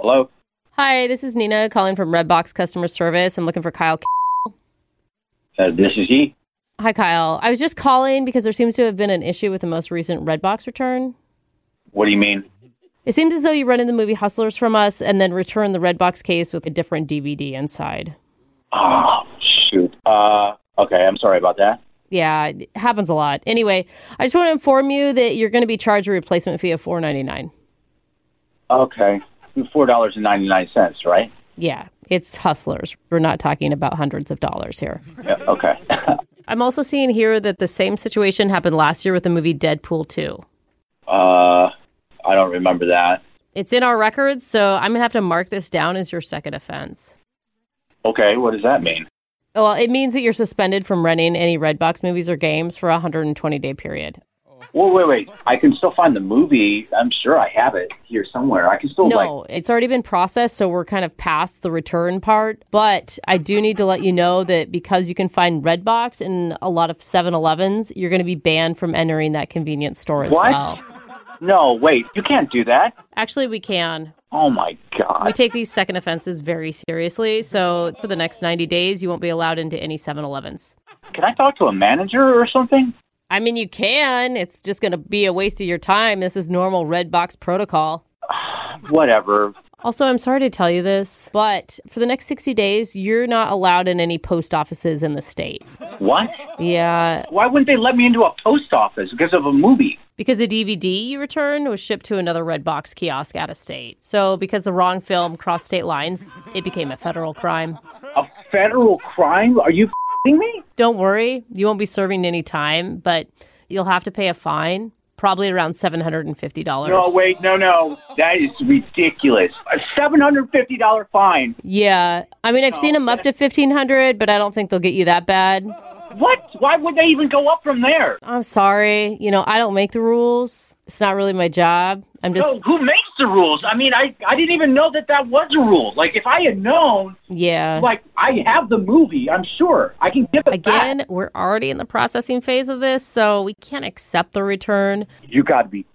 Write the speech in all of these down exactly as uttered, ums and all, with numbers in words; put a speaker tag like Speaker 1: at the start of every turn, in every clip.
Speaker 1: Hello?
Speaker 2: Hi, this is Nina calling from Redbox customer service. I'm looking for Kyle.
Speaker 1: Uh, this is he.
Speaker 2: Hi, Kyle. I was just calling because there seems to have been an issue with the most recent Redbox return.
Speaker 1: What do you mean?
Speaker 2: It seems as though you rented the movie Hustlers from us and then returned the Redbox case with a different D V D inside.
Speaker 1: Oh, shoot. Uh, okay, I'm sorry about that.
Speaker 2: Yeah, it happens a lot. Anyway, I just want to inform you that you're going to be charged a replacement fee of four dollars and ninety-nine cents.
Speaker 1: Okay. four dollars and ninety-nine cents, right?
Speaker 2: Yeah, it's Hustlers. We're not talking about hundreds of dollars here.
Speaker 1: Yeah, okay.
Speaker 2: I'm also seeing here that the same situation happened last year with the movie Deadpool two.
Speaker 1: uh, I don't remember that.
Speaker 2: It's in our records, so I'm going to have to mark this down as your second offense.
Speaker 1: Okay, what does that mean?
Speaker 2: Well, it means that you're suspended from renting any Redbox movies or games for a one hundred twenty day period.
Speaker 1: Well, wait, wait. I can still find the movie. I'm sure I have it here somewhere. I can still,
Speaker 2: No,
Speaker 1: like...
Speaker 2: it's already been processed, so we're kind of past the return part. But I do need to let you know that because you can find Redbox in a lot of seven elevens, you're going to be banned from entering that convenience store as
Speaker 1: What?
Speaker 2: well.
Speaker 1: No, wait. You can't do that.
Speaker 2: Actually, we can.
Speaker 1: Oh, my God.
Speaker 2: We take these second offenses very seriously, so for the next ninety days, you won't be allowed into any seven elevens.
Speaker 1: Can I talk to a manager or something?
Speaker 2: I mean, you can. It's just going to be a waste of your time. This is normal Redbox protocol.
Speaker 1: Whatever.
Speaker 2: Also, I'm sorry to tell you this, but for the next sixty days, you're not allowed in any post offices in the state.
Speaker 1: What?
Speaker 2: Yeah,
Speaker 1: Why wouldn't they let me into a post office because of a movie?
Speaker 2: because the D V D you returned was shipped to another Redbox kiosk out of state. So because the wrong film crossed state lines, it became a federal crime.
Speaker 1: A federal crime? Are you f***ing me?
Speaker 2: Don't worry, you won't be serving any time, but you'll have to pay a fine, probably around seven hundred fifty dollars.
Speaker 1: No, wait, no, no. That is ridiculous. A seven hundred fifty dollars fine.
Speaker 2: Yeah, I mean, I've seen them up to fifteen hundred dollars, but I don't think they'll get you that bad.
Speaker 1: What? Why would they even go up from there?
Speaker 2: I'm sorry. You know, I don't make the rules. It's not really my job. I'm just...
Speaker 1: No, who makes the rules? I mean, I, I didn't even know that that was a rule. Like, if I had known,
Speaker 2: Yeah.
Speaker 1: like, I have the movie, I'm sure. I can give it
Speaker 2: Again,
Speaker 1: back.
Speaker 2: we're already in the processing phase of this, so we can't accept the return.
Speaker 1: You gotta be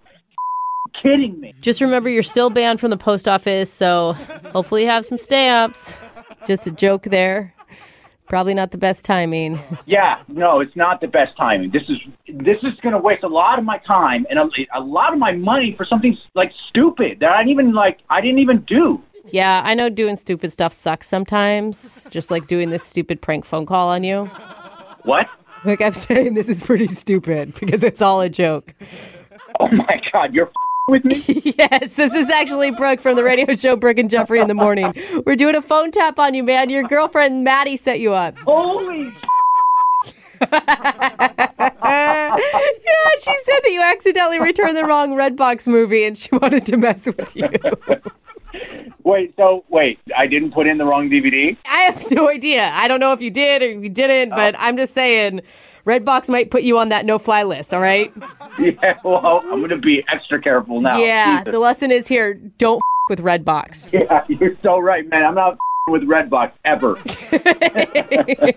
Speaker 1: kidding me.
Speaker 2: Just remember, you're still banned from the post office, so hopefully you have some stamps. Just a joke there. Probably not the best timing.
Speaker 1: Yeah, no, it's not the best timing. This is this is going to waste a lot of my time and a, a lot of my money for something like stupid that I didn't even like. I didn't even do.
Speaker 2: Yeah, I know doing stupid stuff sucks sometimes. Just like doing this stupid prank phone call on you.
Speaker 1: What?
Speaker 2: Like I'm saying, this is pretty stupid because it's all a joke.
Speaker 1: Oh my God, you're f- with me?
Speaker 2: Yes, this is actually Brooke from the radio show Brooke and Jeffrey in the Morning. We're doing a phone tap on you, man. Your girlfriend Maddie set you up.
Speaker 1: Holy.
Speaker 2: Yeah, she said that you accidentally returned the wrong Redbox movie and she wanted to mess with you.
Speaker 1: Wait, so wait, I didn't put in the wrong D V D?
Speaker 2: I have no idea. I don't know if you did or if you didn't, but I'm just saying Redbox might put you on that no-fly list, all right?
Speaker 1: Yeah, well, I'm going to be extra careful now.
Speaker 2: Yeah,
Speaker 1: Jesus.
Speaker 2: the lesson is here, don't f- with Redbox.
Speaker 1: Yeah, you're so right, man. I'm not f- with Redbox ever.